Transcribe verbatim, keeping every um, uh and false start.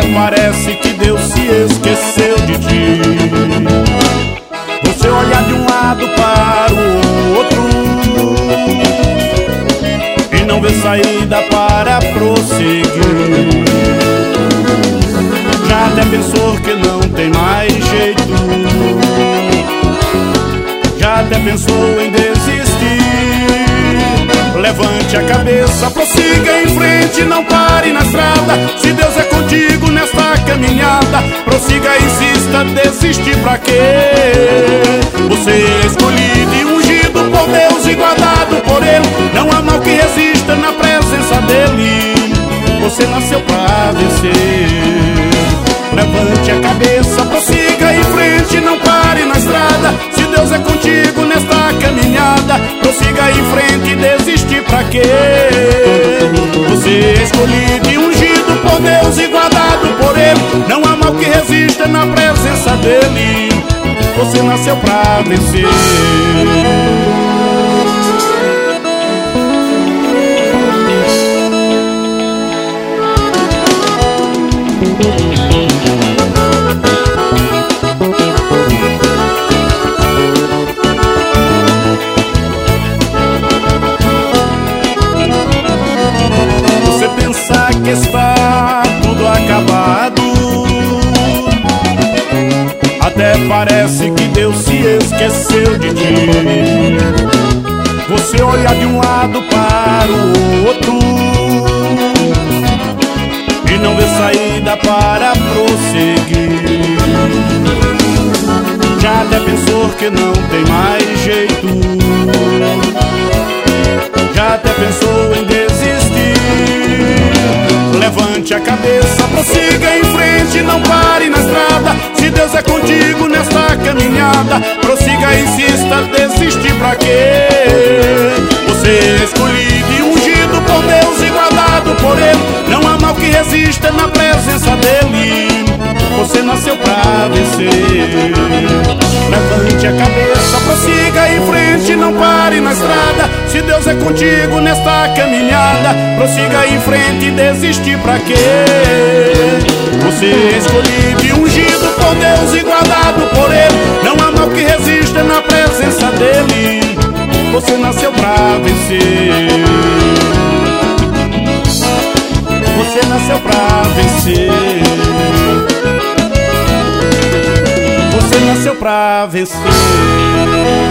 parece que Deus se esqueceu de ti. Você olha de um lado para o outro e não vê saída para prosseguir. Já até pensou que não tem mais jeito, já até pensou em desistir. Levante a cabeça, prossiga em frente, não pare na estrada. Se Deus é contigo nesta caminhada, prossiga, insista, desistir pra quê? Você é escolhido e ungido por Deus e guardado por Ele. Não há mal que resista na presença dEle. Você nasceu pra vencer. Levante a cabeça, prossiga em frente, não pare na estrada. Se Deus é contigo nesta caminhada, prossiga em frente, desistir pra quê? Você é escolhido e ungido por Deus e guardado por Ele. Não há mal que resista na presença dEle. Você nasceu pra vencer. Você pensa que está tudo acabado, até parece que Deus se esqueceu de ti. Você olha de um lado para o outro e não vê saída para prosseguir. Já até pensou que não tem mais jeito, já até pensou em desistir. Levante a cabeça, prossiga em frente, não pare na estrada. Se Deus é contigo nesta caminhada, prossiga, insista, desistir pra quê? Você é escolhido e ungido por Deus e guardado por Ele. Não há mal que resista na presença dEle. Você nasceu pra vencer. Levante a cabeça, prossiga em frente, não pare na estrada. Se Deus é contigo nesta caminhada, prossiga em frente, desistir pra quê? Você é escolhido e ungido por Deus e guardado por Ele. Não há mal que resista na presença dEle. Você nasceu pra vencer. Você nasceu pra vencer. Você nasceu pra vencer.